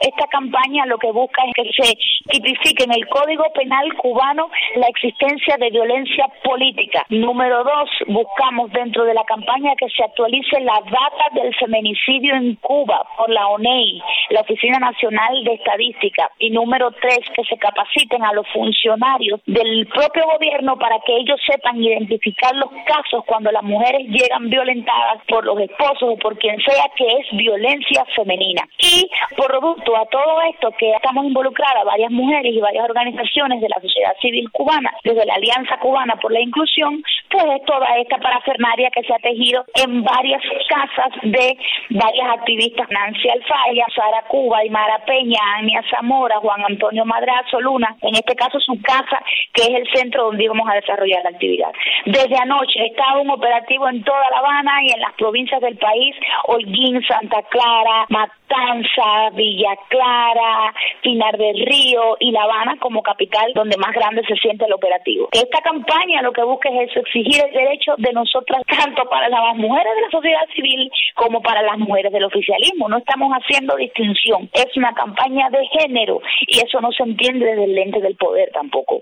Esta campaña lo que busca es que se tipifique en el Código Penal cubano la existencia de violencia política. Número 2, buscamos dentro de la campaña que se actualice la data del feminicidio en Cuba por la ONEI, la Oficina Nacional de Estadística. Y número 3, que se capaciten a los funcionarios del propio gobierno para que ellos sepan identificar los casos cuando las mujeres llegan violentadas por los esposos o por quien sea, que es violencia femenina. Y por producto a todo esto que estamos involucradas varias mujeres y varias organizaciones de la sociedad civil cubana, desde la Alianza Cubana por la Inclusión, pues es toda esta parafernalia que se ha tejido en varias casas de varias activistas: Nancy Alfaya, Sara Cuba, Aymara Peña, Ania Zamora, Juan Antonio Madrazo Luna. En este caso su casa, que es el centro donde íbamos a desarrollar la actividad. Desde anoche está un operativo en toda La Habana y en las provincias del país: Holguín, Santa Clara, Matanza, Villa Clara, Pinar del Río y La Habana como capital, donde más grande se siente el operativo. Esta campaña lo que busca es eso, exigir el derecho de nosotras, tanto para las mujeres de la sociedad civil como para las mujeres del oficialismo. No estamos haciendo distinción, es una campaña de género y eso no se entiende desde el lente del poder tampoco.